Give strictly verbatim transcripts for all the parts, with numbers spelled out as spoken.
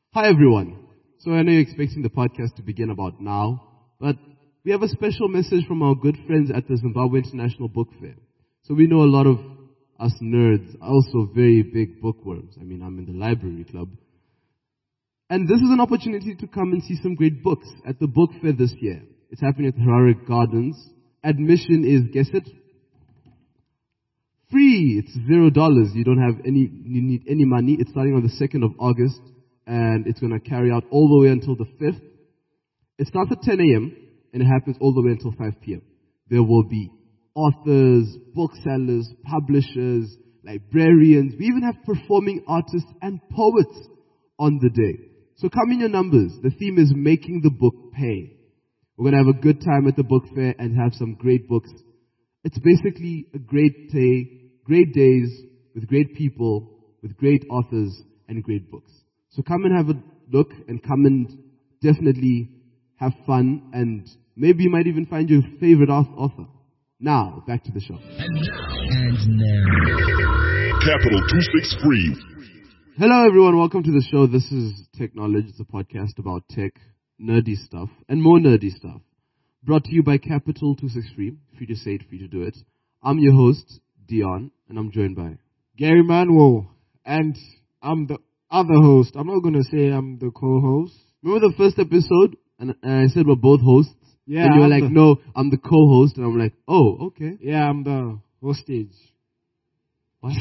Hi everyone. So I know you're expecting the podcast to begin about now, but we have a special message from our good friends at the Zimbabwe International Book Fair. So we know a lot of us nerds are also very big bookworms. I mean, I'm in the library club. And this is an opportunity to come and see some great books at the book fair this year. It's happening at Harare Gardens. Admission is, guess it? Free. It's zero dollars. You don't have any, you need any money. It's starting on the second of August. And it's going to carry out all the way until the fifth. It starts at ten a.m. and it happens all the way until five p.m. There will be authors, booksellers, publishers, librarians. We even have performing artists and poets on the day. So come in your numbers. The theme is making the book pay. We're going to have a good time at the book fair and have some great books. It's basically a great day, great days with great people, with great authors and great books. So come and have a look and come and definitely have fun and maybe you might even find your favorite author. Now, back to the show. And now. And now. Capital two sixty-three. Hello everyone, welcome to the show. This is Tech Knowledge. It's a podcast about tech, nerdy stuff, and more nerdy stuff. Brought to you by Capital two sixty-three. Free to say it, free to do it. I'm your host, Dion, and I'm joined by Gary Manuel. And I'm the other host. I'm not going to say I'm the co-host. Remember the first episode? And, and I said we're both hosts? Yeah. And you were I'm like, the, no, I'm the co-host. And I'm like, oh, okay. Yeah, I'm the hostage. What?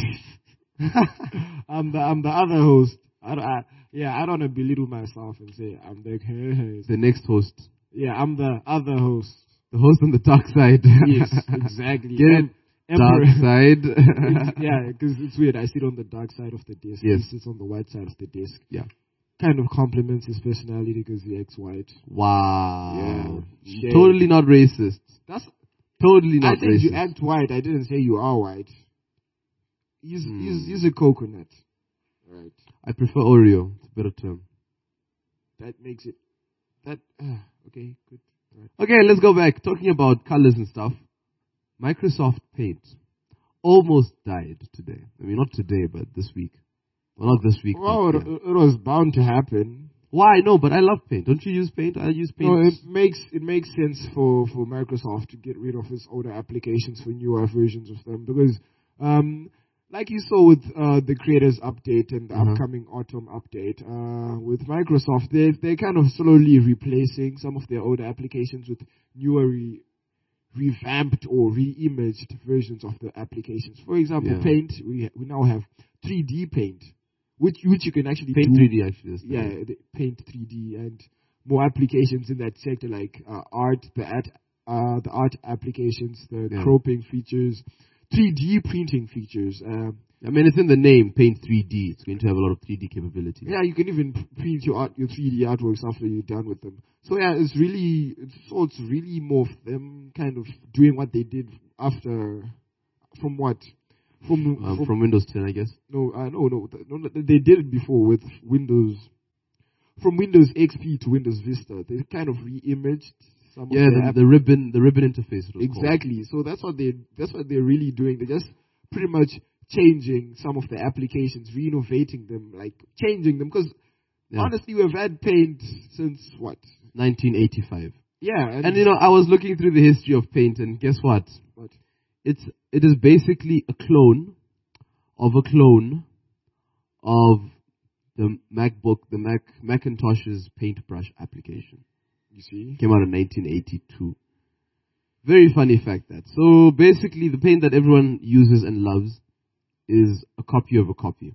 I'm the I'm the other host. I, I, yeah, I don't want to belittle myself and say I'm the host. The next host. Yeah, I'm the other host. The host on the dark side. Yes, exactly. Get And dark side. Yeah, because it's weird. I sit on the dark side of the desk. Yes. He sits on the white side of the desk. Yeah. Kind of compliments his personality because he acts white. Wow. Yeah. Shame. Totally not racist. That's Totally not I think racist. you act white. I didn't say you are white. He's Hmm. he's he's a coconut. Right. I prefer Oreo. It's a better term. That makes it that uh, okay, good. Right. Okay, let's go back. Talking about colors and stuff. Microsoft Paint almost died today. I mean, not today, but this week. Well, not this week. Well, but, it, yeah. it was bound to happen. Why? No, but I love Paint. Don't you use Paint? I use Paint. No, it makes it makes sense for, for Microsoft to get rid of its older applications for newer versions of them because, um, like you saw with uh, the Creators Update and the Uh-huh. upcoming Autumn Update, uh, with Microsoft, they they're kind of slowly replacing some of their older applications with newer, re- revamped or re-imaged versions of the applications. For example, Yeah. Paint, we we now have three D Paint, which which you can actually Paint do. three D actually. That's Yeah, nice. the Paint three D and more applications in that sector like uh, art, the art, uh, the art applications, the Yeah. cropping features, three D printing features. Uh, I mean, it's in the name, Paint three D. It's going to have a lot of three D capabilities. yeah, you can even p- print your art, your three D artworks after you're done with them. So yeah, it's really, it's, so it's really more of them kind of doing what they did after, from what, from Um, from, from Windows ten, I guess. no, uh, no, no, th- no, no, they did it before with Windows. From Windows X P to Windows Vista, they kind of re-imaged some Yeah, of the the, app- the ribbon, the ribbon interface. It was called. exactly. So that's what they that's what they're really doing. They're just pretty much changing some of the applications, renovating them, like changing them. Because Yeah. honestly, we've had Paint since what? nineteen eighty-five. Yeah, and, And you know, I was looking through the history of Paint, and guess what? what? It's it is basically a clone of a clone of the MacBook, the Mac Macintosh's Paintbrush application. You see? Came out in nineteen eighty-two. Very funny fact that. So basically, the Paint that everyone uses and loves is a copy of a copy.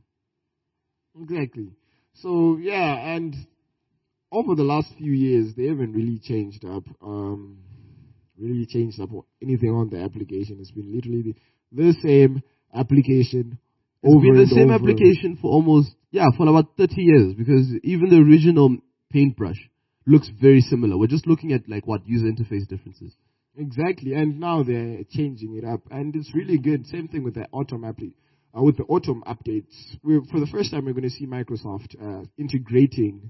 Exactly. So yeah, and over the last few years, they haven't really changed up, um, really changed up anything on the application. It's been literally the, the same application. It's over been the and same over. application for almost, yeah, for about thirty years, because even the original Paintbrush looks very similar. We're just looking at like what user interface differences. Exactly, and now they're changing it up, and it's really good. Same thing with the autumn appli- uh, with the autumn updates. We're, for the first time, we're going to see Microsoft uh, integrating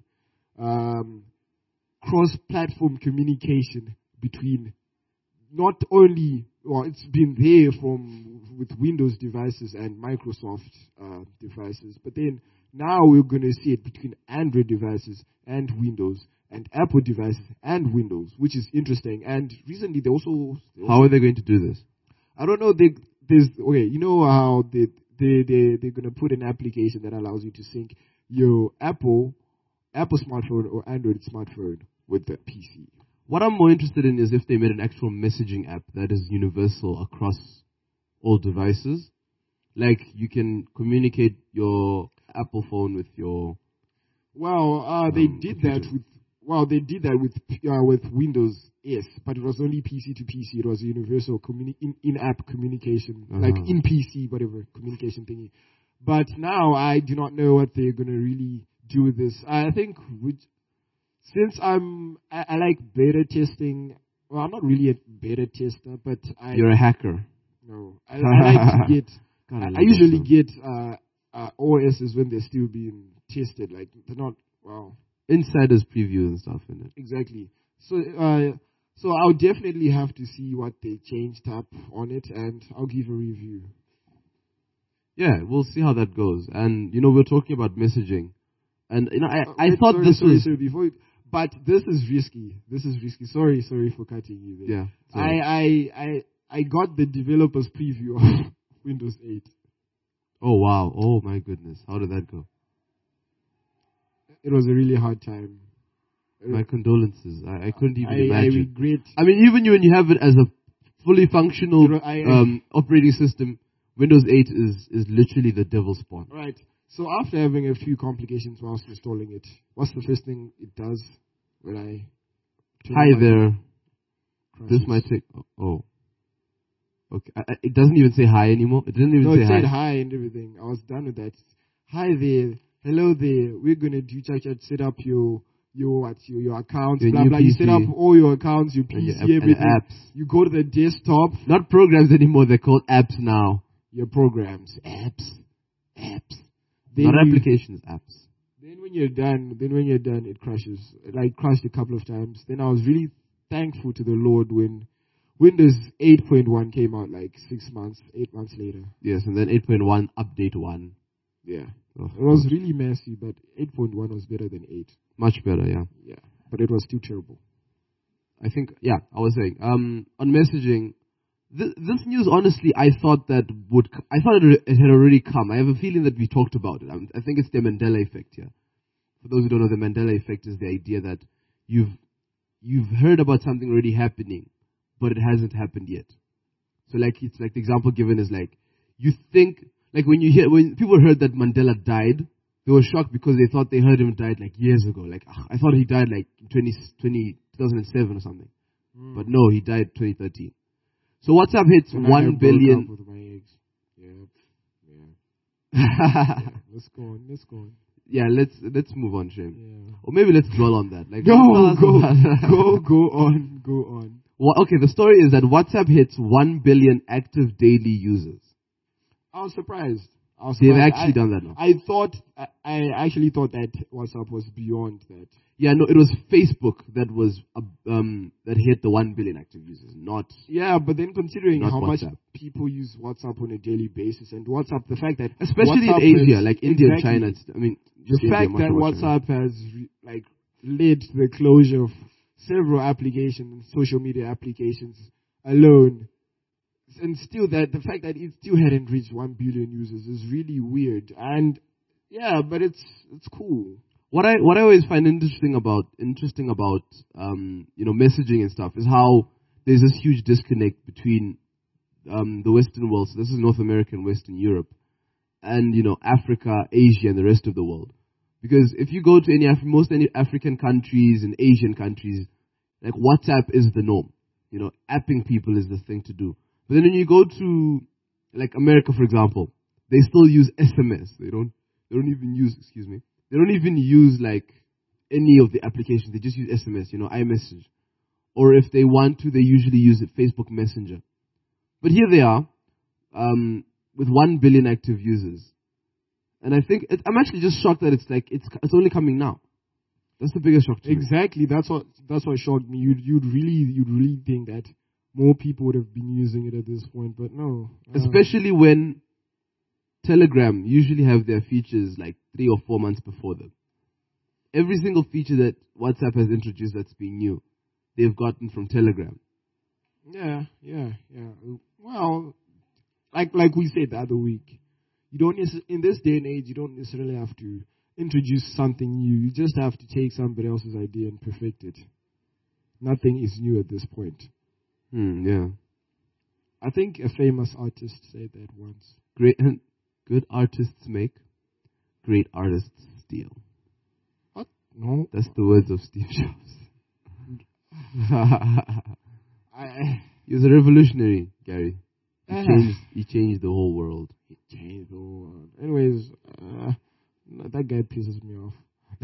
um, cross-platform communication between not only, well, it's been there from with Windows devices and Microsoft uh, devices, but then Now we're going to see it between Android devices and Windows, and Apple devices and Windows, which is interesting. And recently they also, they also How are they going to do this? I don't know. They, there's okay. You know how they they they they're gonna put an application that allows you to sync your Apple Apple smartphone or Android smartphone with the P C. What I'm more interested in is if they made an actual messaging app that is universal across all devices. Like you can communicate your Apple phone with your. Well, uh, they Um, did computer. that with. Well, they did that with uh, with Windows S, but it was only P C to P C. It was a universal communi- in in-app communication, like Uh-huh. in P C, whatever communication thingy. But now I do not know what they're gonna really do with this. I think with, since I'm I, I like beta testing. Well, I'm not really a beta tester, but I You're a hacker. no. I, I like to get. God, I, love I usually awesome. get uh, uh, O Ss when they're still being tested. Like they're not. Wow. Insiders preview and stuff in it. Exactly. So, uh, so I'll definitely have to see what they changed up on it, and I'll give a review. Yeah, we'll see how that goes. And you know, we're talking about messaging, and you know, I, Uh, I wait, thought sorry, this sorry, was sorry, before, you- but this is risky. This is risky. Sorry, sorry for cutting you there. yeah. So, I, I, I, I got the developers preview of Windows eight. oh wow, oh my goodness, how did that go? It was a really hard time. My condolences. I, I couldn't even I, I imagine. regret. I mean, even you, when you have it as a fully functional You know, I- um, operating system, Windows eight is, is literally the devil's spawn. Right. So after having a few complications whilst installing it, what's the first thing it does when I turn Hi on my there. crashes? This might take. Oh. Okay. I, I- it doesn't even say hi anymore. It didn't even No, say it hi. said hi and everything. I was done with that. Hi there. Hello there. We're gonna do chat chat. Set up your your what your your accounts. Your blah new blah. You P C. set up all your accounts, your P And C, your app- and everything. apps. You go to the desktop. Not programs anymore. They're called apps now. Your programs, apps, apps. Then Not you- applications, apps. Then when you're done, then when you're done, it crashes. It like crashed a couple of times. Then I was really thankful to the Lord when Windows eight point one came out, like six months, eight months later. Yes, and then eight point one, update one. Yeah, Oh, it was really messy, but eight point one was better than eight. much better, yeah. Yeah, but it was still terrible. I think, yeah, I was saying, um, on messaging, th- this news, honestly, I thought that would, c- I thought it, it had already come. I have a feeling that we talked about it. I, I think it's the Mandela effect here. For those who don't know, the Mandela effect is the idea that you've, you've heard about something already happening, but it hasn't happened yet. So like, it's like the example given is like, you think, like when you hear, when people heard that Mandela died, they were shocked because they thought they heard him died like years ago. Like, ugh, I thought he died like in twenty, twenty, two thousand seven or something. But no, he died twenty thirteen. So WhatsApp hits When I one broke billion. up with my ex. Yeah, yeah. Let's go on. Let's go on. Yeah, let's let's move on, Shane. Yeah. Or maybe let's dwell on that. Like, No, tell us go, about- go, go on, go on. Well, okay, the story is that WhatsApp hits one billion active daily users. I was surprised. I was They've surprised. actually I, done that now. I thought, I, I actually thought that WhatsApp was beyond that. Yeah, no, it was Facebook that was uh, um that hit the one billion active users, not Yeah, but then considering Not how much WhatsApp. people use WhatsApp on a daily basis, and WhatsApp, the fact that especially WhatsApp in Asia, has- like India and exactly, China. It's, I mean, the just India, fact much that more China. WhatsApp has re- like led to the closure of several applications, social media applications alone, and still that the fact that it still hadn't reached one billion users is really weird. And yeah, but it's it's cool. What I what I always find interesting about interesting about um, you know messaging and stuff is how there's this huge disconnect between um, the Western world. So this is North America and Western Europe, and you know Africa, Asia, and the rest of the world. Because if you go to any Af- most any African countries and Asian countries, like WhatsApp is the norm. You know, apping people is the thing to do. But then when you go to like America, for example, they still use S M S. They don't they don't even use excuse me. They don't even use like any of the applications. They just use S M S, you know, iMessage. Or if they want to, they usually use it, Facebook Messenger. But here they are, um, with one billion active users. And I think, it, I'm actually just shocked that it's like, it's it's only coming now. That's the biggest shock to me. Exactly. That's what that's what shocked me. You'd you'd really you'd really think that more people would have been using it at this point, but no. Uh, Especially when Telegram usually have their features like three or four months before them. Every single feature that WhatsApp has introduced that's being new, they've gotten from Telegram. Yeah, yeah, yeah. Well, like like we said the other week, you don't nece- in this day and age, you don't necessarily have to introduce something new. You just have to take somebody else's idea and perfect it. Nothing is new at this point. Hmm, yeah. I think a famous artist said that once. Great, good artists make, great artists steal. What? No. That's the words of Steve Jobs. I, He was a revolutionary, Gary. He uh, changed, he changed the whole world. He changed the whole world. Anyways, uh, that guy pisses me off.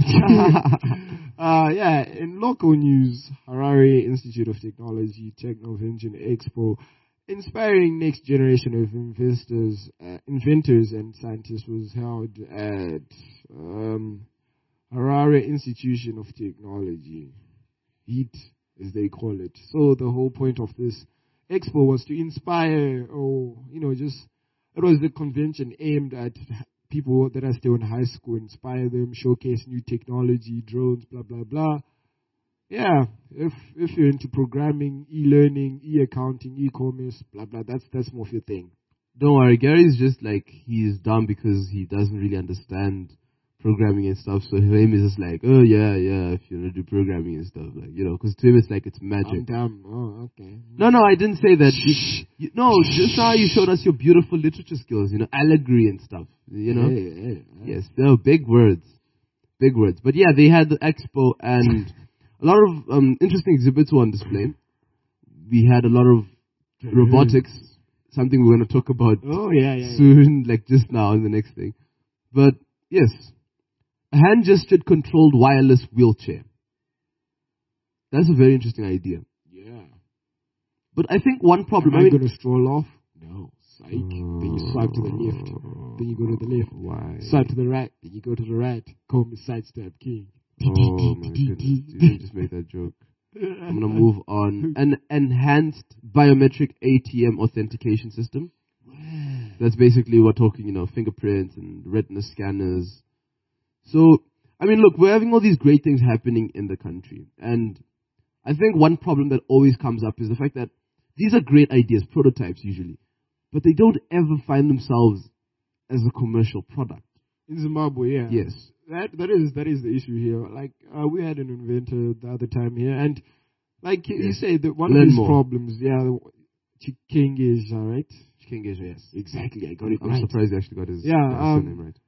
uh, yeah, in local news, Harare Institute of Technology Technovention Expo, inspiring next generation of investors, uh, inventors and scientists, was held at um, Harare Institution of Technology, HEAT as they call it. So the whole point of this expo was to inspire, or you know, just it was the convention aimed at people that are still in high school, inspire them, showcase new technology, drones, blah, blah, blah. Yeah, if if you're into programming, e-learning, e-accounting, e-commerce, blah, blah, that's that's more of your thing. Don't worry, Gary's just like, he's dumb because he doesn't really understand programming and stuff, so him is just like, oh yeah, yeah, if you want to do programming and stuff, like, you know, because to him it's like, it's magic. I'm dumb. Oh, okay. No, no, I didn't say that. You, you, no, just now you showed us your beautiful literature skills, you know, allegory and stuff, you know. Hey, hey, hey. Yes, they were big words. Big words. But yeah, they had the expo and a lot of um, interesting exhibits were on display. We had a lot of robotics, something we're going to talk about Oh, yeah, yeah. soon, like just now in the next thing. But yes, a hand-gestured controlled wireless wheelchair. That's a very interesting idea. Yeah. But I think one problem... Am I I mean, going to stroll off? No. Psych. Then you swipe to the left. Then you go to the left. Why? Swipe to the right. Then you go to the right. Call me sidestep king. Oh my goodness, you didn't just make that joke. I'm going to move on. An enhanced biometric A T M authentication system. That's basically, we're talking, you know, fingerprints and retina scanners. So, I mean, look, we're having all these great things happening in the country. And I think one problem that always comes up is the fact that these are great ideas, prototypes usually, but they don't ever find themselves as a commercial product. In Zimbabwe, yeah. Yes. That that is that is the issue here. Like uh, we had an inventor the other time here, and like you Yes. say, that one Learn of these more. problems, yeah, Chikengeja, right? Chikengeja, yes. Exactly, I got it I'm right. surprised he actually got his, Yeah, got his um, surname right.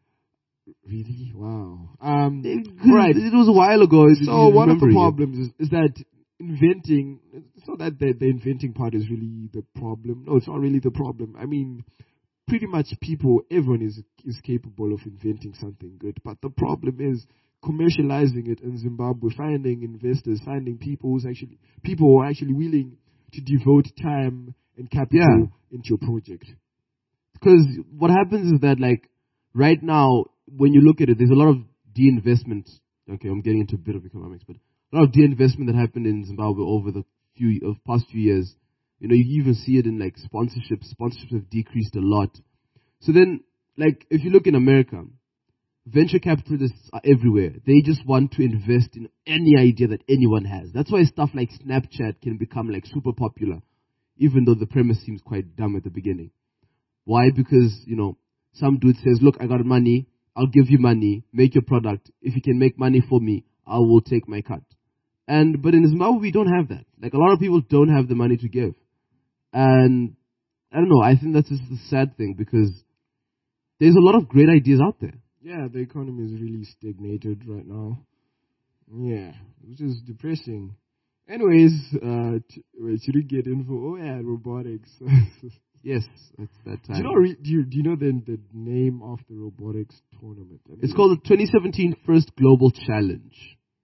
Really? Wow. Um, Right. It was a while ago. so one of the remembering it. problems is, is that inventing, it's not that the, the inventing part is really the problem. No, it's not really the problem. I mean, pretty much people, everyone is is capable of inventing something good. But the problem is commercializing it in Zimbabwe, finding investors, finding people who's actually, people who are actually willing to devote time and capital Yeah. into your project. Because what happens is that, like, right now, when you look at it, there's a lot of de-investment. Okay, I'm getting into a bit of economics, but a lot of de-investment that happened in Zimbabwe over the few of past few years. You know, you even see it in, like, sponsorships. Sponsorships have decreased a lot. So then, like, if you look in America, venture capitalists are everywhere. They just want to invest in any idea that anyone has. That's why stuff like Snapchat can become, like, super popular, even though the premise seems quite dumb at the beginning. Why? Because, you know, some dude says, look, I got money, I'll give you money, make your product. If you can make money for me, I will take my cut. And, but in Zimbabwe, we don't have that. Like, a lot of people don't have the money to give. And, I don't know, I think that's just the sad thing, because there's a lot of great ideas out there. Yeah, the economy is really stagnated right now. Yeah, which is depressing. Anyways, uh, t- wait, should we get info? Oh yeah, robotics. Yes, it's that do time. you know? Re- do you do you know the the name of the robotics tournament? I mean, It's called the twenty seventeen First Global Challenge.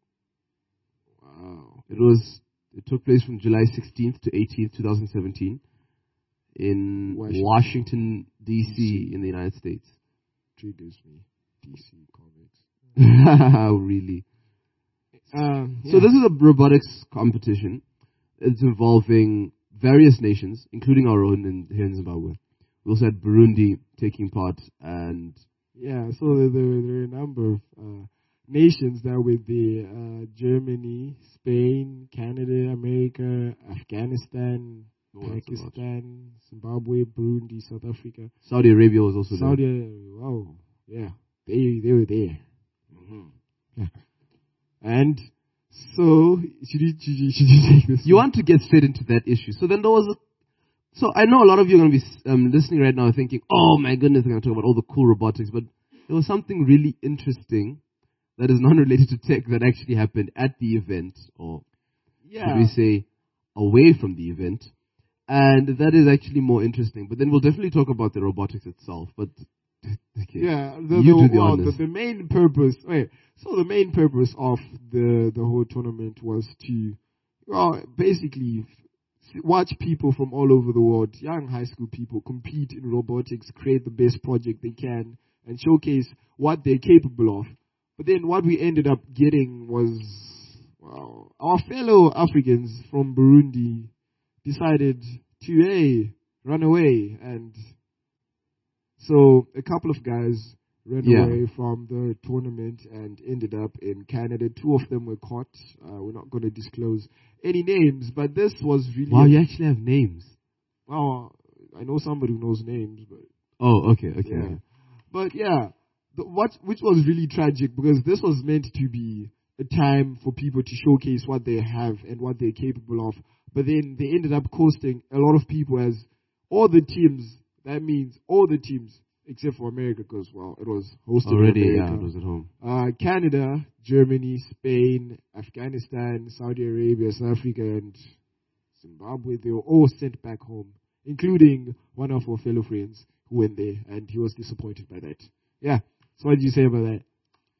Wow. It was, it took place from July sixteenth to eighteenth, twenty seventeen in Washington. Washington, D C in the United States. Triggers me. D C comics. Really? Um, So this is a robotics competition. It's involving various nations, including our own in, here in Zimbabwe. We also had Burundi taking part, and Yeah, so there, there, there are a number of uh, nations that with the uh, Germany, Spain, Canada, America, Afghanistan, Oh, that's a lot. Pakistan, Zimbabwe, Burundi, South Africa, Saudi Arabia was also Saudi. there. Wow, yeah, they they were there. Mm-hmm. And so should you, should you, should you take this? You one? want to get straight into that issue. So then there was a, so I know a lot of you are going to be um, listening right now thinking, oh my goodness, they're going to talk about all the cool robotics, but there was something really interesting that is non-related to tech that actually happened at the event, or Yeah. should we say away from the event, and that is actually more interesting. But then we'll definitely talk about the robotics itself, but okay. Yeah, the, You the, do the well, honors. the, the main purpose. Wait, so the main purpose of the the whole tournament was to, well, basically f- watch people from all over the world, young high school people, compete in robotics, create the best project they can, and showcase what they're capable of. But then what we ended up getting was, well, our fellow Africans from Burundi decided to, hey, run away. And so a couple of guys ran Yeah. away from the tournament and ended up in Canada. Two of them were caught. Uh, we're not going to disclose any names, but this was really... Wow, a- you actually have names. well, I know somebody who knows names, but... Oh, okay, okay. Yeah. okay. But yeah, the, what which was really tragic because this was meant to be a time for people to showcase what they have and what they're capable of. But then they ended up costing a lot of people as all the teams. That means all the teams except for America because, well, it was hosted Already, in yeah, America. it was at home. Uh, Canada, Germany, Spain, Afghanistan, Saudi Arabia, South Africa, and Zimbabwe. They were all sent back home, including one of our fellow friends who went there, and he was disappointed by that. Yeah. So what did you say about that?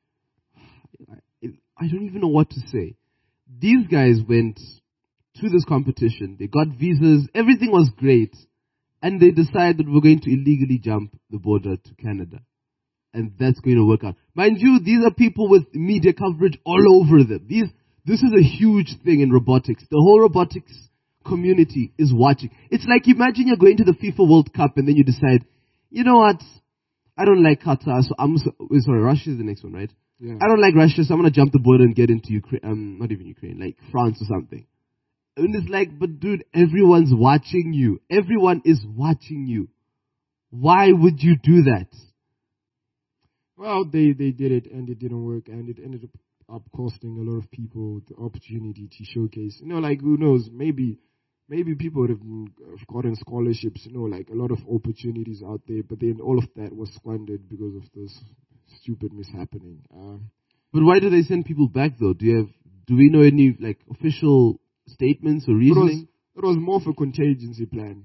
I, I don't even know what to say. These guys went to this competition. They got visas. Everything was great. And they decided we're going to illegally jump the border to Canada. And that's going to work out. Mind you, these are people with media coverage all over them. These, this is a huge thing in robotics. The whole robotics community is watching. It's like imagine you're going to the FIFA World Cup and then you decide, you know what? I don't like Qatar, so I'm so, wait, sorry, Russia is the next one, right? Yeah. I don't like Russia, so I'm gonna jump the border and get into Ukraine. Um, not even Ukraine, like France or something. And it's like, but dude, everyone's watching you. Everyone is watching you. Why would you do that? Well, they, they did it and it didn't work and it ended up, up costing a lot of people the opportunity to showcase. You know, like who knows, maybe maybe people would have, mm, have gotten scholarships, you know, like a lot of opportunities out there, but then all of that was squandered because of this stupid mishappening. Um, But why do they send people back though? Do you have, do we know any like official statements or it, was, reasoning? it was more of a contingency plan.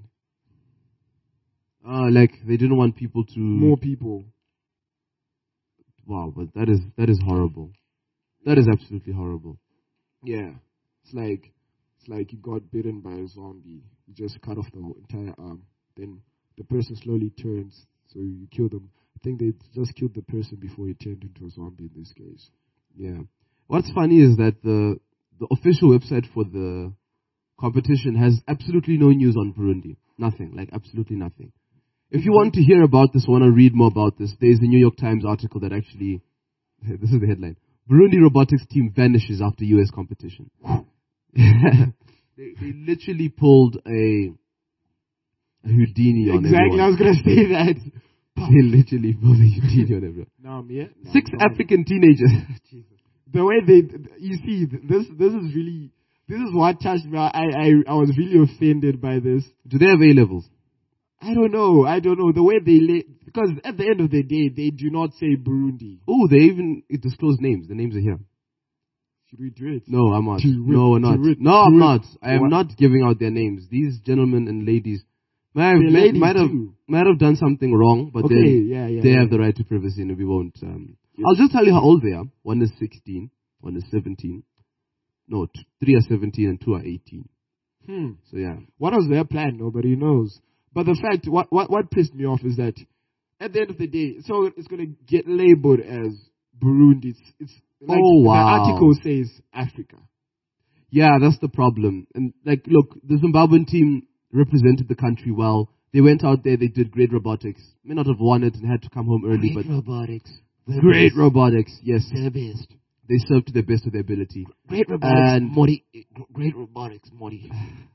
Uh, like they didn't want people to. More people. Wow, but that is that is horrible. That is absolutely horrible. Yeah. It's like it's like you got bitten by a zombie. You just cut off the whole entire arm. Then the person slowly turns, so you kill them. I think they just killed the person before he turned into a zombie in this case. Yeah. What's funny is that the the official website for the competition has absolutely no news on Burundi. Nothing, like absolutely nothing. If you want to hear about this, want to read more about this, there's a New York Times article that actually, this is the headline: Burundi robotics team vanishes after U S competition. they, they literally pulled a, a Houdini on Exactly, I everyone. was gonna say that. They literally pulled a Houdini on everyone. Now I'm here. Now Six I'm here. African teenagers. The way they, you see, this this is really, this is what touched me. I I I was really offended by this. Do they have A levels? I don't know. I don't know the way they lay, because at the end of the day, they do not say Burundi. Oh, they even disclose names. The names are here. Should we do it? No, I'm not. Do it. No, we're not. Do it. No, Do I'm it. not. I am What? not giving out their names. These gentlemen and ladies might have, They're might, ladies might have too. might have done something wrong, but Okay, then yeah, yeah, they yeah. have the right to privacy, and we won't. Um, Yes. I'll just tell you how old they are. One is sixteen, one is seventeen. No, t- three are seventeen and two are eighteen. Hmm. So yeah, What was their plan? Nobody knows. But the fact, what, what, what pissed me off is that at the end of the day, so it's going to get labeled as Burundi. It's, it's like Oh, wow. the article says Africa. yeah, that's the problem. And like, look, the Zimbabwean team represented the country well. They went out there, they did great robotics. May not have won it and had to come home early, Great but robotics. The great best. robotics, yes. They're the best. They served to the best of their ability. Great robotics, And- Morty. Great robotics, Morty.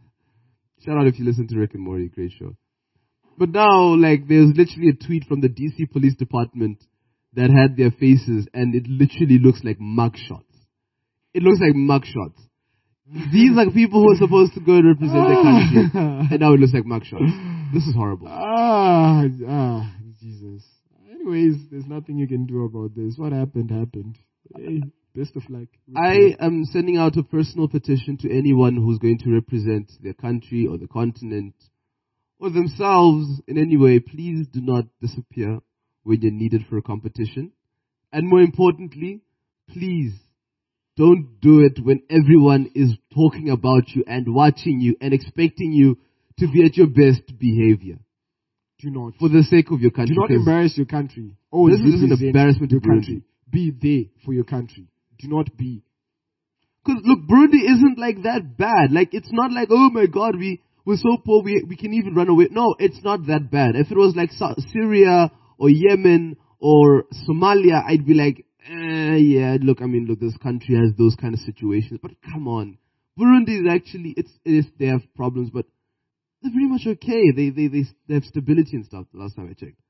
Shout out if you listen to Rick and Morty, great show. But now, like, there's literally a tweet from the D C Police Department that had their faces, and it literally looks like mugshots. It looks like mugshots. These are people who are supposed to go and represent their country, and now it looks like mugshots. This is horrible. Ah, ah, Jesus. Anyways, there's nothing you can do about this. What happened, happened. Hey, best of luck. I am sending out a personal petition to anyone who's going to represent their country or the continent or themselves in any way. Please do not disappear when you're needed for a competition. And more importantly, please don't do it when everyone is talking about you and watching you and expecting you to be at your best behavior. Do not. For the sake of your country. Do not 'cause embarrass your country. Always This is an represent embarrassment to your Burundi. country. Be there for your country. Do not be. Because look, Burundi isn't like that bad. Like, it's not like, oh my God, we we're so poor we we can even run away. No, it's not that bad. If it was like Sa- Syria or Yemen or Somalia, I'd be like, eh, yeah. Look, I mean, look, this country has those kind of situations. But come on, Burundi is actually it's it is they have problems, but they're pretty much okay. They they they they have stability and stuff. The last time I checked.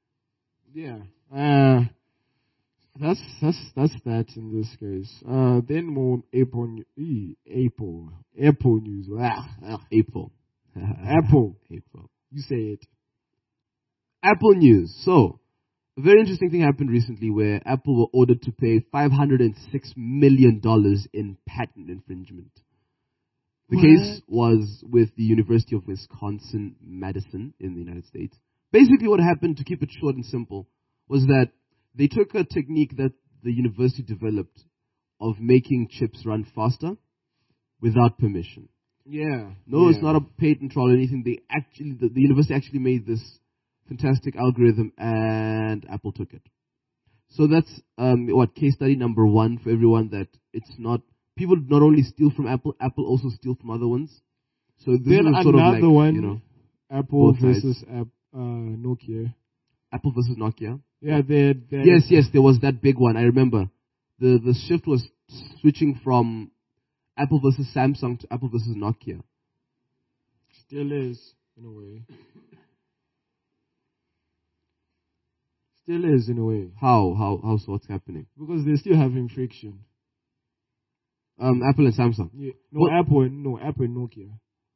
Yeah. Uh, that's that's that's that in this case. Uh, then more Apple, new- ee, Apple, Apple news. Ah, ah, April. Apple. April. You say it. Apple news. So, a very interesting thing happened recently where Apple were ordered to pay five hundred six million dollars in patent infringement. The What? case was with the University of Wisconsin-Madison in the United States. Basically what happened, to keep it short and simple, was that they took a technique that the university developed of making chips run faster without permission. Yeah. No, yeah. it's not a patent trial or anything. They actually, the, the university actually made this fantastic algorithm, and Apple took it. So that's um, what case study number one for everyone. That it's not people not only steal from Apple, Apple also steal from other ones. So this Then is sort another of like, one, you know, Apple both sides. versus App, uh, Nokia. Apple versus Nokia. Yeah, they they Yes, yes, there was that big one. I remember the the shift was switching from Apple versus Samsung to Apple versus Nokia. still is in a way. Still is in a way How how how so? What's happening? because they're still having friction. Um, Apple and Samsung. Yeah. No, What- Apple and no Apple and Nokia.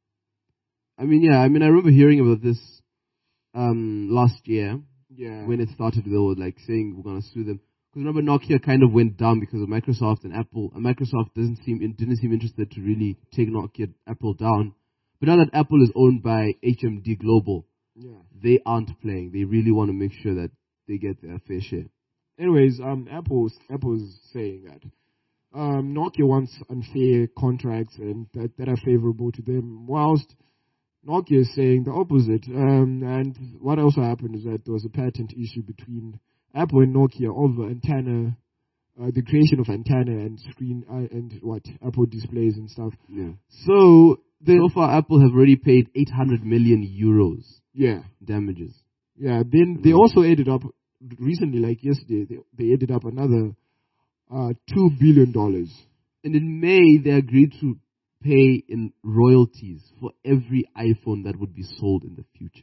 I mean, yeah. I mean, I remember hearing about this um last year. Yeah. When it started, they were like saying we're gonna sue them. Because remember, Nokia kind of went down because of Microsoft and Apple. And Microsoft doesn't seem didn't seem interested to really take Nokia Apple down. But now that Apple is owned by H M D Global, yeah. they aren't playing. They really want to make sure that they get their fair share. Anyways, um, Apple's Apple's saying that um, Nokia wants unfair contracts and that, that are favorable to them, whilst Nokia is saying the opposite. Um, and what also happened is that there was a patent issue between Apple and Nokia over antenna, uh, the creation of antenna and screen uh, and what Apple displays and stuff. Yeah. So the So far, Apple have already paid eight hundred million euros yeah. damages. Yeah, then they also ended up recently, like yesterday, they, they ended up another uh, two billion dollars. And in May, they agreed to pay in royalties for every iPhone that would be sold in the future.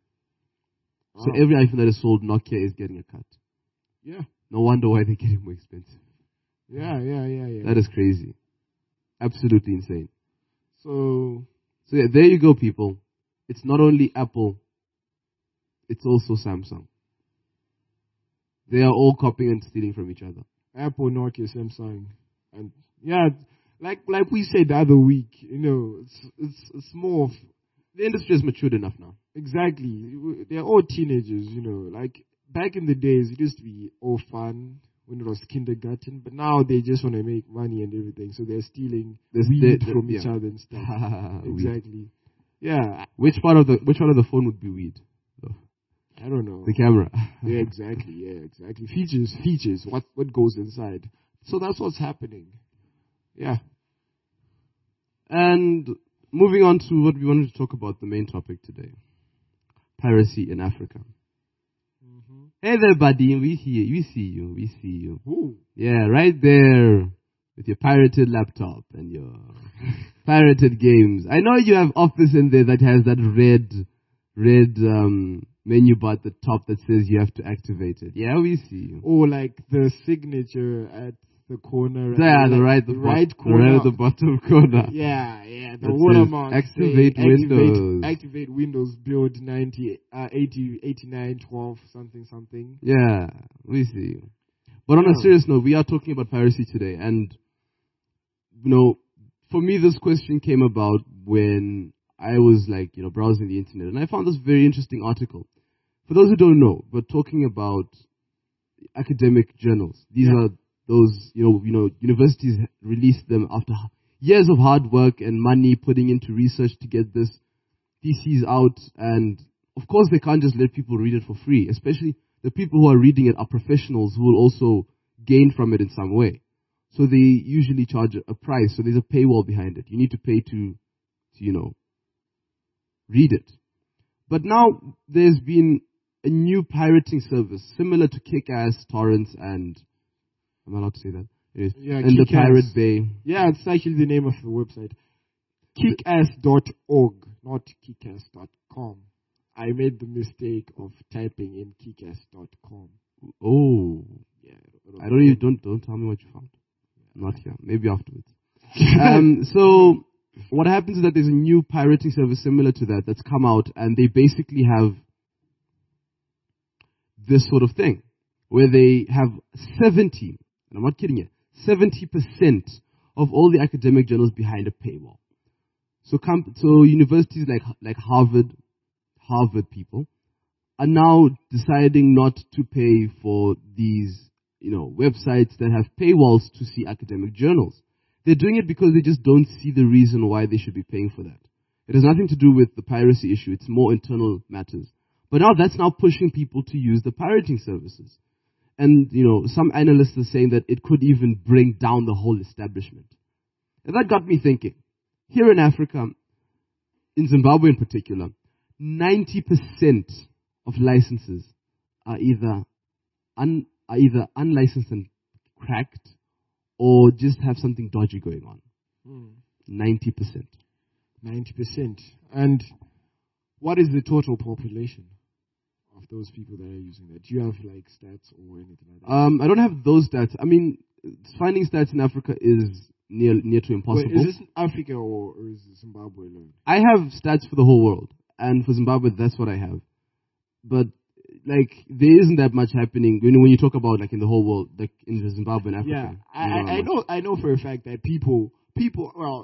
So Wow. every iPhone that is sold, Nokia is getting a cut. Yeah, No wonder why they're getting more expensive. yeah, yeah, yeah, yeah. That is crazy. Absolutely insane. So So yeah, there you go, people. It's not only Apple, it's also Samsung. They are all copying and stealing from each other. Apple, Nokia, Samsung, and yeah, like like we said the other week, you know, it's it's it's more of The industry has matured enough now. exactly. They're all teenagers, you know. Like back in the days, it used to be all fun when it was kindergarten, but now they just want to make money and everything, so they're stealing There's- weed they- they- from each yeah. other and stuff. Weed. Exactly. Yeah, Which part of the which part of the phone would be weed? I don't know. The camera. Yeah, exactly. Yeah, exactly. Features, features. What what goes inside? So that's what's happening. Yeah. And moving on to what we wanted to talk about, the main topic today. piracy in Africa. Mm-hmm. Hey there, buddy. We hear, we see you. We see you. Ooh. Yeah, right there with your pirated laptop and your pirated games. I know you have Office in there that has that red, red um, menu bar at the top that says you have to activate it. Yeah, we see you. Or like the signature at the corner. Yeah, the like right, the, the bot- right the corner. right at the bottom corner. Yeah, yeah. The That watermark. says activate say, Windows. Activate, activate Windows. Build ninety, uh, eighty, eighty-nine, twelve, something, something. Yeah, we see you. But on a Yeah. serious note, we are talking about piracy today, and you know, for me, this question came about when I was like, you know, browsing the internet, and I found this very interesting article. For those who don't know, we're talking about academic journals. These Yeah. are those, you know, you know, universities release them after h- years of hard work and money putting into research to get this theses out, and of course they can't just let people read it for free, especially the people who are reading it are professionals who will also gain from it in some way. So they usually charge a price, so there's a paywall behind it. You need to pay to, to you know, read it. But now there's been a new pirating service similar to Kick-Ass, Torrents, and am I allowed to say that? Anyways, Yeah, and the Kick-Ass. Pirate Bay. Yeah, it's actually the name of the website. kickass dot org, not kickass dot com. I made the mistake of typing in kickass dot com. Oh, Yeah, I don't even don't don't tell me what you found. Not here. Maybe afterwards. um, so what happens is that there's a new pirating service similar to that that's come out, and they basically have this sort of thing where they have seventy, and I'm not kidding you, seventy percent of all the academic journals behind a paywall. So, com- so universities like like Harvard, Harvard people are now deciding not to pay for these, you know, websites that have paywalls to see academic journals. They're doing it because they just don't see the reason why they should be paying for that. It has nothing to do with the piracy issue. It's more internal matters. But now that's now pushing people to use the pirating services. And, you know, some analysts are saying that it could even bring down the whole establishment. And that got me thinking. Here in Africa, in Zimbabwe in particular, ninety percent of licenses are either un, are either unlicensed and cracked, or just have something dodgy going on. Hmm. ninety percent. ninety percent. And what is the total population of those people that are using that? Do you have like stats or anything like that? Um, I don't have those stats. I mean, finding stats in Africa is near near to impossible. Wait, is this Africa or, or is it Zimbabwe alone? I have stats for the whole world, and for Zimbabwe, that's what I have. But like, there isn't that much happening when when you talk about like in the whole world, like in Zimbabwe and Africa. Yeah, you I, I, I much. know I know for a fact that people people well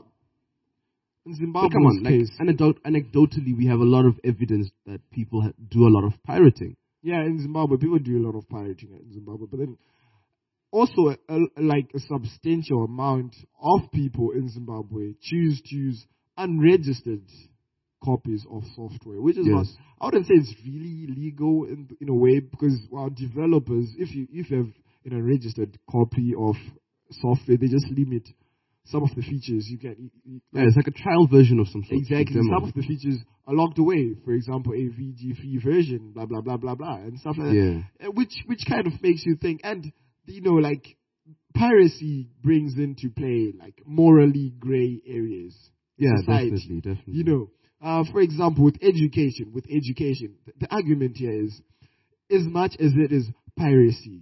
in But Zimbabwe's come on, like case, anecdot- anecdotally, we have a lot of evidence that people ha- do a lot of pirating. yeah, in Zimbabwe people do a lot of pirating in Zimbabwe, but then also a, a, like a substantial amount of people in Zimbabwe choose to use unregistered copies of software, which is Yes. not, I wouldn't say it's really legal in in a way, because well, developers, if you if you have an unregistered copy of software, they just limit some of the features you can. You, you, Yeah, it's like a trial version of some sort. Exactly. Demo. Some of the features are locked away. For example, a V G free version, blah blah blah blah blah, and stuff like that. Yeah. Uh, Which which kind of makes you think, and you know, like piracy brings into play like morally gray areas. in Yeah, society. definitely, definitely. You know, uh, for example, with education, with education, the, the argument here is, as much as it is piracy,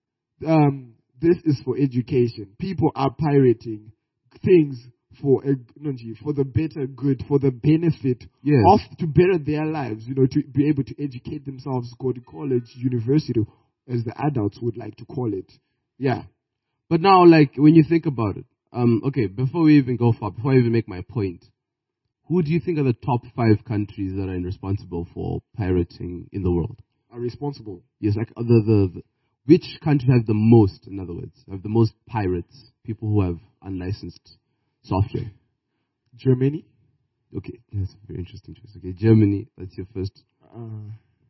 um, this is for education. People are pirating things for a, no, gee, for the better good, for the benefit Yes. of to better their lives. You know, to be able to educate themselves, go to college, university, as the adults would like to call it. Yeah. But now, like, when you think about it, um, okay, before we even go far, before I even make my point, who do you think are the top five countries that are responsible for pirating in the world? Are responsible. Yes, like uh, the, the, the which country have the most, in other words, have the most pirates, people who have unlicensed software? Germany. Okay, that's a very interesting choice. Okay, Germany, that's your first Uh,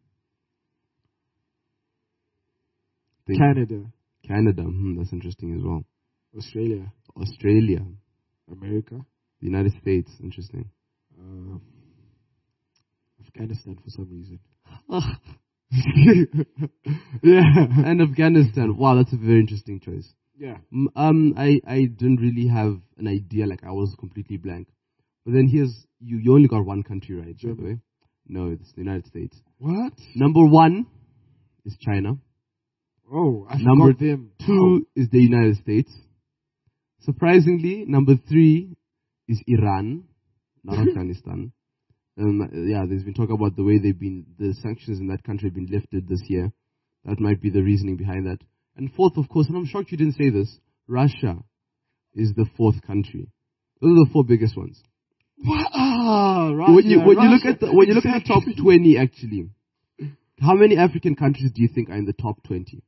thing. Canada. Canada, hmm, that's interesting as well. Australia. Australia, America. the United States, interesting. Uh, Afghanistan for some reason. yeah. And Afghanistan. Wow, that's a very interesting choice. Yeah. Mm, Um, I, I didn't really have an idea, like I was completely blank. But then here's, you, you only got one country right, by the Germany. way. No, it's the United States. What? Number one is China. Oh, I Number forgot them. Two is the United States. Surprisingly, number three is Iran, not Afghanistan. Um, yeah, there's been talk about the way they've been, the sanctions in that country have been lifted this year. That might be the reasoning behind that. And fourth, of course, and I'm shocked you didn't say this, Russia is the fourth country. Those are the four biggest ones. What? Ah, Russia, when you when you look Russia. at the, when you look at the top twenty, actually, how many African countries do you think are in the top twenty?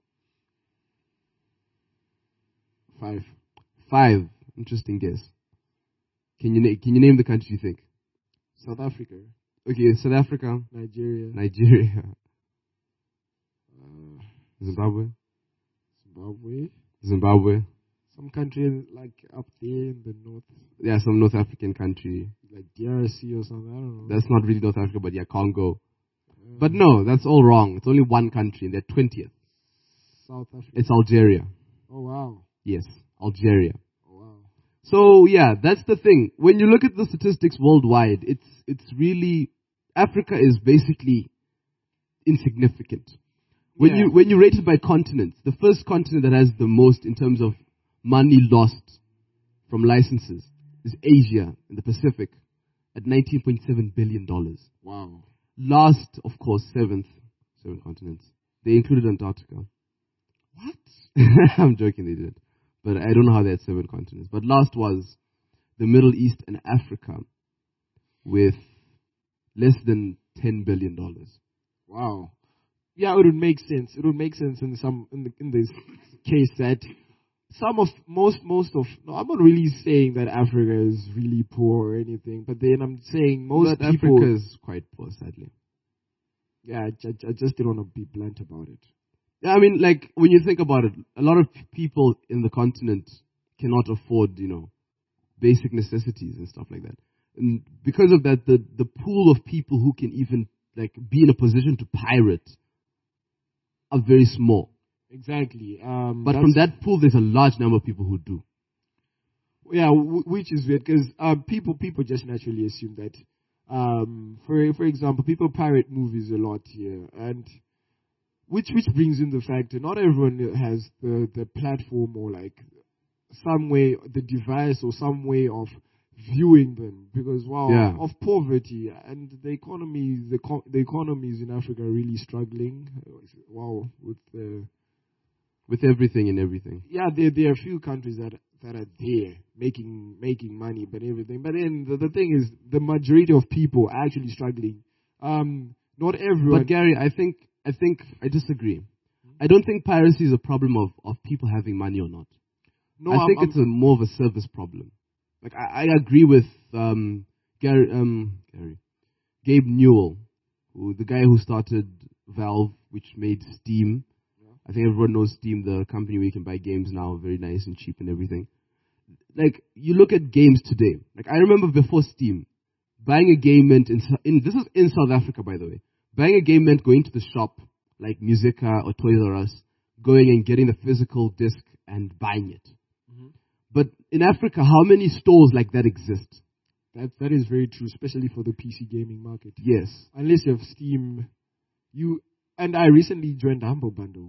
Five. Five. Interesting guess. Can you na- can you name the countries you think? South Africa. Okay, South Africa, Nigeria. Nigeria, uh, Zimbabwe, Zimbabwe. Zimbabwe. Some country like up there in the north, Yeah, some North African country. like D R C or something. I don't know. That's not really North Africa, but yeah, Congo. But no, that's all wrong. It's only one country, and they're twentieth. South Africa. It's Algeria. Oh wow. Yes, Algeria. Oh wow. So yeah, that's the thing. When you look at the statistics worldwide, it's it's really, Africa is basically insignificant. When Yeah. you when you rate it by continents, the first continent that has the most in terms of money lost from licenses is Asia in the Pacific at nineteen point seven billion dollars. Wow. Last, of course, seventh, seven continents. They included Antarctica. What? I'm joking, they did. But I don't know how they had seven continents. But last was the Middle East and Africa with less than ten billion dollars. Wow. Yeah, it would make sense. It would make sense in some in, the, in this case that some of most most of no, I'm not really saying that Africa is really poor or anything, but then I'm saying most But people. Africa is quite poor, sadly. Yeah, I, I, I just didn't want to be blunt about it. Yeah, I mean, like, when you think about it, a lot of p- people in the continent cannot afford, you know, basic necessities and stuff like that. And because of that, the, the pool of people who can even, like, be in a position to pirate are very small. Exactly. Um, But that's- from that pool, there's a large number of people who do. yeah, w- which is weird because uh, people people just naturally assume that. Um, for for example, people pirate movies a lot here, and which which brings in the fact that not everyone has the the platform or like some way the device or some way of viewing them because wow Yeah. of poverty and the economy the co- the economies in Africa are really struggling. Wow, with the With everything and everything. yeah, there there are a few countries that that are there making making money, but everything. But then the, the thing is, the majority of people are actually struggling. Um, not everyone. But Gary, I think I think I disagree. I don't think piracy is a problem of, of people having money or not. no, I I'm- think I'm- it's a more of a service problem. Like I, I agree with um, Gary, um, Gary, Gabe Newell, who the guy who started Valve, which made Steam. I think everyone knows Steam, the company where you can buy games now, very nice and cheap and everything. Like, you look at games today. Like, I remember before Steam, buying a game meant, in, in this is in South Africa, by the way, buying a game meant going to the shop, like Musica or Toys R Us, going and getting the physical disc and buying it. Mhm. But in Africa, how many stores like that exist? that that is very true, especially for the P C gaming market. Yes. Unless you have Steam, you and I recently joined Humble Bundle.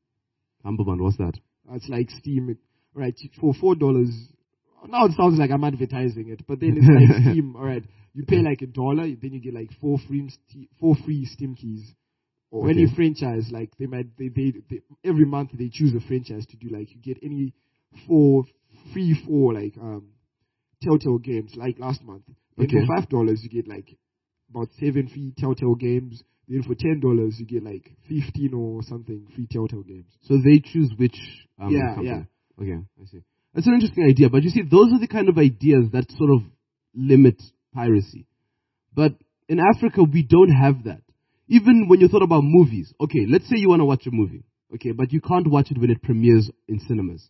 Humble Bundle, what's that? It's like Steam, right? For four dollars. Now it sounds like I'm advertising it, but then it's like Steam. All right, you pay like a dollar, then you get like four free st- four free Steam keys, or Okay. any franchise. Like they might they, they they every month they choose a franchise to do. Like you get any four free four like um Telltale games. Like last month, then Okay. for five dollars you get like about seven free Telltale games. Then for ten dollars you get like fifteen or something free Telltale games. So they choose which um, Yeah, company. yeah. Okay, I see. That's an interesting idea. But you see, those are the kind of ideas that sort of limit piracy. But in Africa, we don't have that. Even when you thought about movies. Okay, let's say you want to watch a movie. Okay, but you can't watch it when it premieres in cinemas.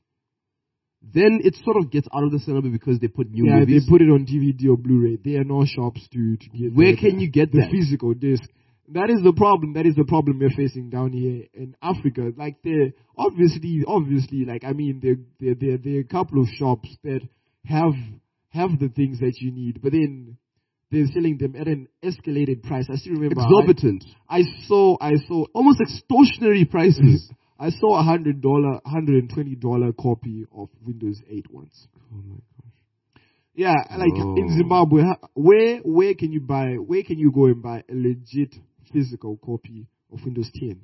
Then it sort of gets out of the cinema because they put new yeah, movies. they put it on D V D or Blu-ray. There are no shops to, to get. Where the, can you get the that? physical disc? That is the problem. That is the problem we're facing down here in Africa. Like, there, obviously, obviously, like, I mean, there, there, there, there are a couple of shops that have have the things that you need, but then they're selling them at an escalated price. I still remember. Exorbitant. I, I saw, I saw, Almost extortionary prices. I saw a hundred dollar, hundred and twenty dollar copy of Windows eight once. Oh my gosh. Yeah, like Oh. in Zimbabwe, ha- where where can you buy? Where can you go and buy a legit physical copy of Windows ten?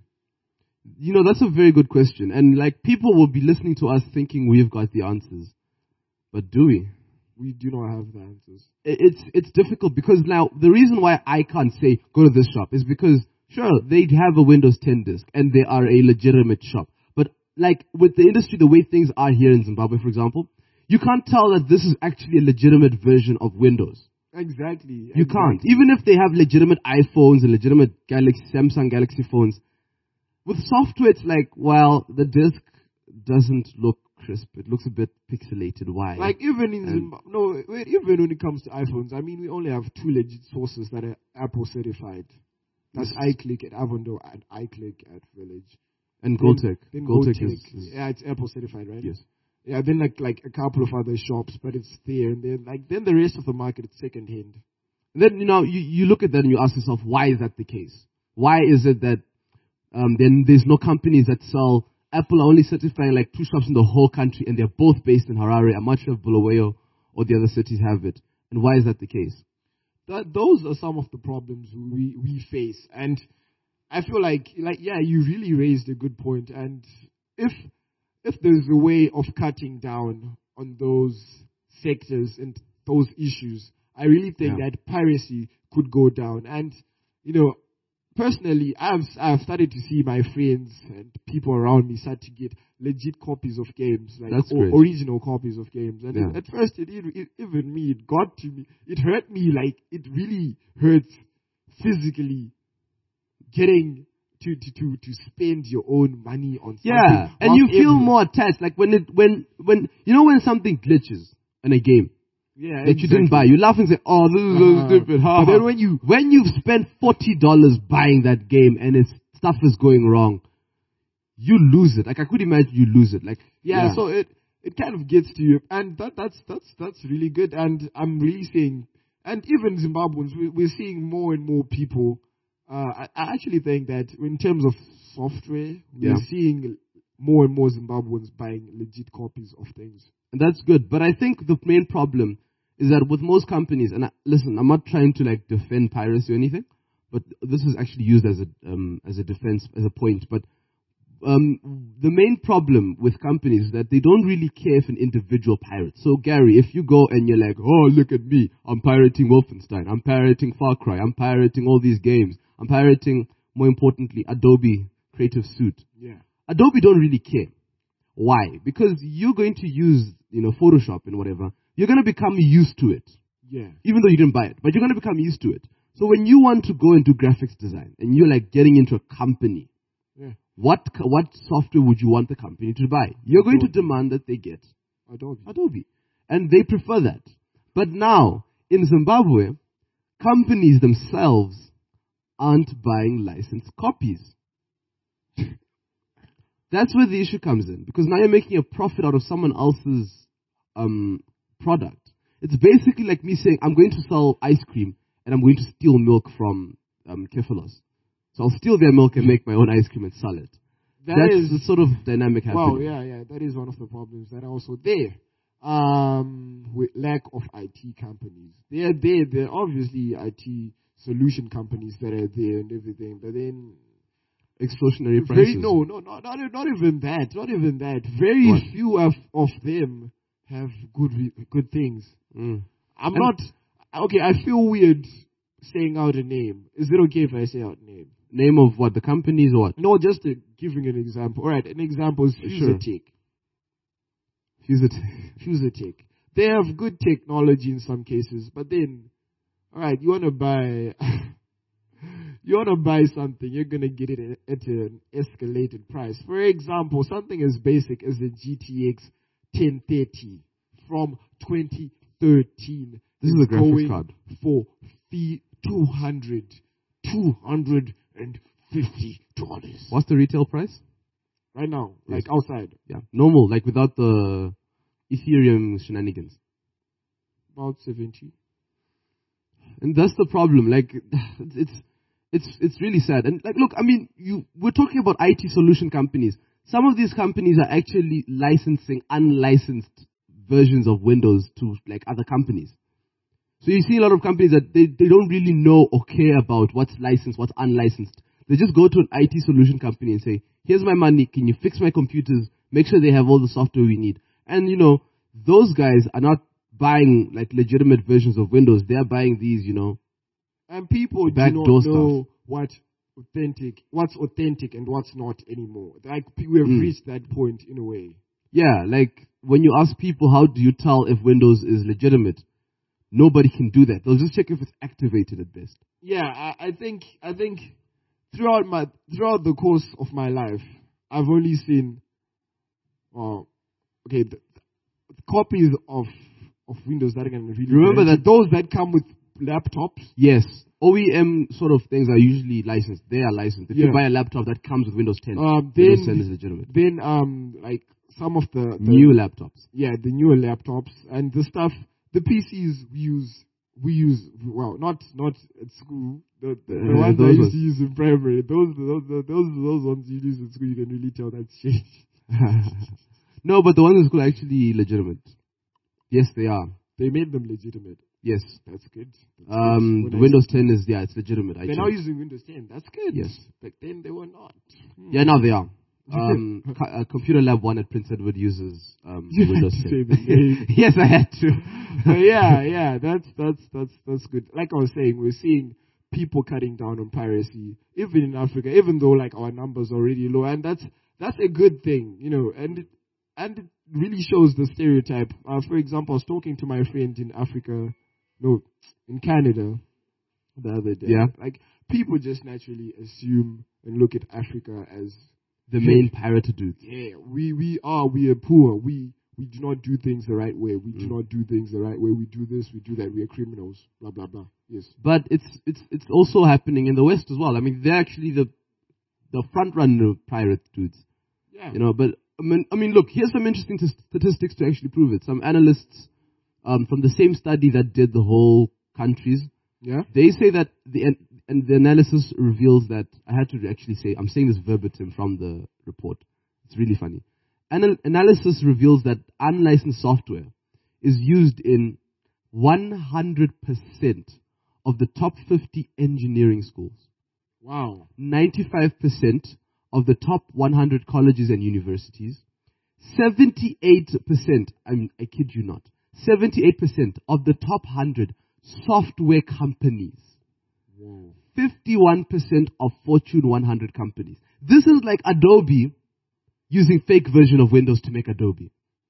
You know, that's a very good question. And like, people will be listening to us thinking we've got the answers. But do we? We do not have the answers. I- It's, it's difficult because now the reason why I can't say go to this shop is because sure, they have a Windows ten disk and they are a legitimate shop. But like with the industry, the way things are here in Zimbabwe, for example, you can't tell that this is actually a legitimate version of Windows. Exactly. You can't. Even if they have legitimate iPhones and legitimate Galaxy, Samsung Galaxy phones, with software, it's like, well, the disk doesn't look crisp. It looks a bit pixelated. Why? Like even in And- Zimbabwe, no, wait, even when it comes to iPhones, I mean, we only have two legit sources that are Apple certified. That's Yes. iClick at Avondale and iClick at Village. and Then- Goldtech. Then Goldtech Goldtech. is, is Yeah, it's Apple certified, right? yes. Yeah, then like like a couple of other shops, but it's there, and then like then the rest of the market is second hand. And then, you know, you, you look at that and you ask yourself, why is that the case? Why is it that um, then there's no companies that sell, Apple are only certifying like two shops in the whole country and they're both based in Harare. I'm not sure if Bulawayo or the other cities have it. And why is that the case? That those are some of the problems we we face, and I feel like like yeah, you really raised a good point. And if if there's a way of cutting down on those sectors and those issues, I really think Yeah. that piracy could go down. And you know, personally, I've I've started to see my friends and people around me start to get legit copies of games, like That's o- great. original copies of games. And Yeah. it, at first, it, it, it even me, it got to me, it hurt me, like it really hurts physically. Getting to to to to spend your own money on something, Yeah, and not you feel every- more attached. Like when it, when, when, you know when something glitches in a game yeah, that you didn't buy, you laugh and say, oh, this is so Uh-huh. stupid. Ha, But ha. then when you When you've spent forty dollars buying that game and it's, stuff is going wrong, you lose it. Like, I could imagine you lose it. Like, yeah, so it it kind of gets to you, and that that's that's that's really good. And I'm really seeing, and even Zimbabweans, we, we're seeing more and more people. Uh, I, I actually think that in terms of software, we're Yeah. seeing more and more Zimbabweans buying legit copies of things. and that's good. But I think the main problem is that with most companies, and I, listen, I'm not trying to like defend piracy or anything, but this is actually used as a um, as a defense, as a point. But um, the main problem with companies is that they don't really care if an individual pirates. So Gary, if you go and you're like, oh, look at me, I'm pirating Wolfenstein, I'm pirating Far Cry, I'm pirating all these games, I'm pirating, more importantly, Adobe Creative Suite. Yeah, Adobe don't really care. Why? Because you're going to use, you know, Photoshop and whatever. You're going to become used to it, yeah, even though you didn't buy it. But you're going to become used to it. So when you want to go and do graphics design, and you're like getting into a company, yeah. what co- what software would you want the company to buy? You're going to Adobe. demand that they get Adobe. Adobe, and they prefer that. But now in Zimbabwe, companies themselves aren't buying licensed copies. That's where the issue comes in, because now you're making a profit out of someone else's um, product. It's basically like me saying, I'm going to sell ice cream, and I'm going to steal milk from um, Kefalos. So I'll steal their milk and make my own ice cream and sell it. That That's is the sort of dynamic happening. well, yeah, yeah. That is one of the problems that are also there. Um, with lack of I T companies, they are there. They're obviously I T solution companies that are there and everything, but then Extortionary very prices. no, no, not not not even that. Not even that. Very What? few of of them have good re- good things. Mm. I'm And- not okay. I feel weird saying out a name. Is it okay if I say out a name? Name of what? The companies or what? No, just uh, giving an example. All right, an example is Sure. Fusetech. Fuse it. Fusetech. They have good technology in some cases, but then, all right, you want to buy, you want to buy something, you're gonna get it at, at an escalated price. For example, something as basic as the G T X ten thirty from twenty thirteen. This is a graphics going card. for fee two hundred two hundred fifty dollars. What's the retail price? Right now, Yes. like outside, Yeah, normal, like without the Ethereum shenanigans. about seventy. And that's the problem. Like, it's it's it's it's really sad. And like, look, I mean, you we're talking about I T solution companies. Some of these companies are actually licensing unlicensed versions of Windows to like other companies. So you see a lot of companies that they, they don't really know or care about what's licensed, what's unlicensed. They just go to an I T solution company and say, here's my money, can you fix my computers, make sure they have all the software we need. And you know, those guys are not buying like legitimate versions of Windows, they're buying these, you know. And people do Backdoor not stuff. know what authentic, what's authentic and what's not anymore. Like pe- we have Mm. reached that point in a way. Yeah, like when you ask people how do you tell if Windows is legitimate, nobody can do that. They'll just check if it's activated at best. Yeah, I, I think I think throughout my throughout the course of my life, I've only seen, oh, okay, the, the copies of of Windows that are going to really Remember guarantee- that- those that come with laptops. Yes, O E M sort of things are usually licensed. They are licensed. If Yeah. you buy a laptop that comes with Windows ten, Um, Windows ten then is legitimate. then um like some of the, the New laptops. yeah, the newer laptops and the stuff, the P Cs we use, we use, well, not not at school. The, the, the Uh, ones I those used ones. to use in primary, those those those those ones you use in school, you can really tell that's shit. No, but the ones in school are actually legitimate. Yes, they are. They made them legitimate. Yes. That's good. That's Um, good. the When I Windows see- ten is, yeah, it's legitimate. I They're now checked. using Windows ten. That's good. Yes. Back then they were not. Hmm. Yeah, now they are. Um, co- uh, Computer Lab one at Prince Edward uses um, You had Windows to ten. say the name. Yes, I had to. But yeah, yeah, that's that's that's that's good. Like I was saying, we're seeing people cutting down on piracy, even in Africa, even though like our numbers are already low, and that's that's a good thing, you know, and it, and it really shows the stereotype. Uh, for example, I was talking to my friend in Africa, no, in Canada, the other day. Yeah. Like people just naturally assume and look at Africa as The main pirated dudes. yeah, we, we are, we are poor. We, we do not do things the right way. We do Mm. not do things the right way. We do this, we do that. We are criminals. Blah, blah, blah. Yes. But it's it's it's also happening in the West as well. I mean, they're actually the the front runner of pirate dudes. Yeah. You know, but I mean, I mean, look, here's some interesting t- statistics to actually prove it. Some analysts um, from the same study that did the whole countries, Yeah. they say that the an- and the analysis reveals that I had to actually say I'm saying this verbatim from the report. It's really funny. Anal- analysis reveals that unlicensed software is used in one hundred percent of the top fifty engineering schools, Wow. ninety-five percent of the top one hundred colleges and universities, seventy-eight percent, I mean, I kid you not, seventy-eight percent of the top one hundred software companies, Whoa. fifty-one percent of Fortune one hundred companies. This is like Adobe using fake version of Windows to make Adobe.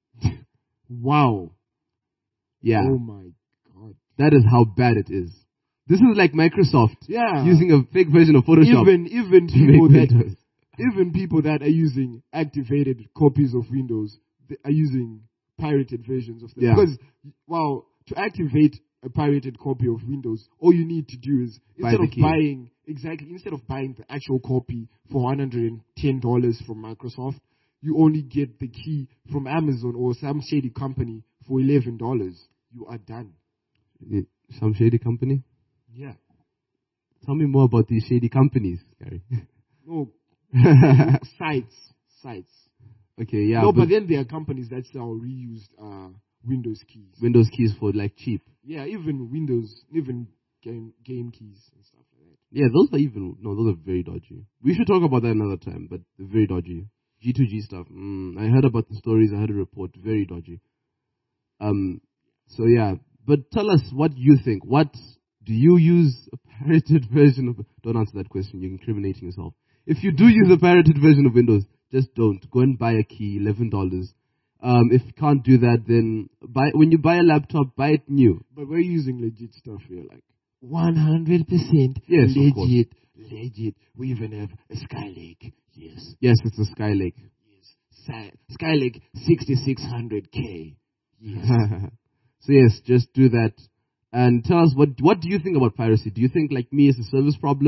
Wow. Yeah, Oh my God. that is how bad it is. This is like Microsoft Yeah. using a fake version of Photoshop even, even to people make that, Windows. even people that are using activated copies of Windows, they are using pirated versions of them. Yeah. Because, well, to activate a pirated copy of Windows, all you need to do is, Buy instead the of key. buying, exactly, instead of buying the actual copy for one hundred ten dollars from Microsoft, you only get the key from Amazon or some shady company for eleven dollars. You are done. Some shady company? Yeah. Tell me more about these shady companies, Gary. No, sites, sites. Okay, yeah. no, but, but then there are companies that sell reused uh, Windows keys. Windows keys for like cheap. Yeah, even Windows, even game game keys and stuff like that. Yeah, those are even, no, those are very dodgy. We should talk about that another time, but they're very dodgy. G two G stuff. Mm, I heard about the stories, I heard a report, very dodgy. Um, so yeah, but tell us what you think. What, do you use a pirated version of, don't answer that question, you're incriminating yourself. If you do use a pirated version of Windows, just don't. Go and buy a key, eleven dollars. Um, if you can't do that, then buy, when you buy a laptop, buy it new. But we're using legit stuff here, like one hundred percent Yes, of course. legit, legit. We even have a Skylake. Yes, Yes, it's a Skylake. yes. Sky, Skylake sixty-six hundred K. Yes. So yes, just do that. And tell us, what what do you think about piracy? Do you think, like me, it's a service problem?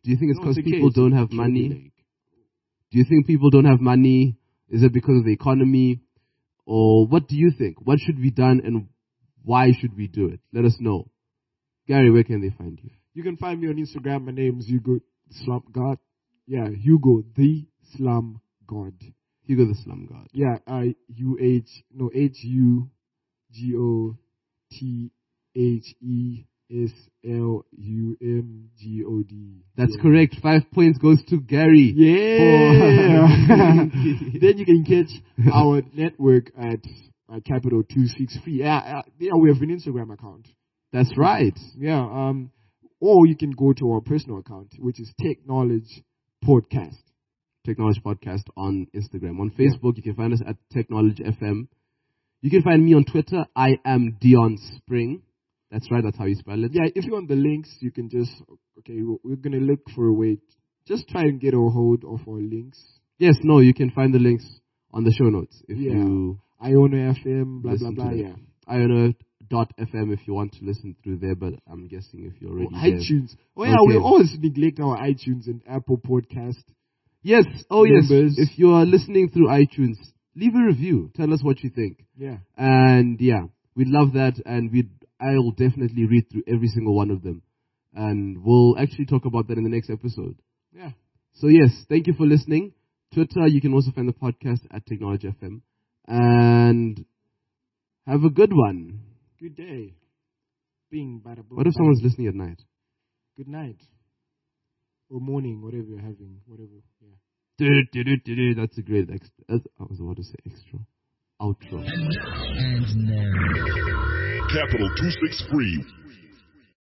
Do you think it's No, because it's okay, people it's don't have okay, money? like- Do you think people don't have money? Is it because of the economy? Or what do you think? What should be done and why should we do it? Let us know. Gary, where can they find you? You can find me on Instagram. My name's Hugo Slum God. Yeah, Hugo the Slum God. Hugo the Slum God. Yeah, uh, U H no H U G O T H E S L U M G O D. That's yeah. correct. Five points goes to Gary. Yeah. Then you can catch our network at uh, Capital two six three. Yeah, uh, yeah, we have an Instagram account. That's right. Yeah. Um, or you can go to our personal account, which is Tech Knowledge Podcast. Technology Podcast on Instagram. On Facebook, you can find us at Technology F M. You can find me on Twitter. I am Dion Spring. That's right. That's how you spell it. Yeah, if you want the links, you can just, okay, we're going to look for a way. Just try and get a hold of our links. Yes, no, you can find the links on the show notes. If Yeah. you Iona F M, blah, blah, listen blah, to yeah. Iona dot F M if you want to listen through there, but I'm guessing if you're already Oh, there. iTunes. Oh, yeah, Okay. we always neglect our iTunes and Apple Podcast. Yes, oh Members. yes. If you are listening through iTunes, leave a review. Tell us what you think. Yeah. And yeah, we'd love that, and we'd I'll definitely read through every single one of them. And we'll actually talk about that in the next episode. Yeah. So yes, thank you for listening. Twitter, you can also find the podcast at Technology F M. And have a good one. Good day. Bing, bada, boom, What if bada. someone's listening at night? Good night. Or morning, whatever you're having. Whatever. Yeah. Du- du- du- du- du. That's a great extra. I was about to say extra. Outro. And now. Capital two six three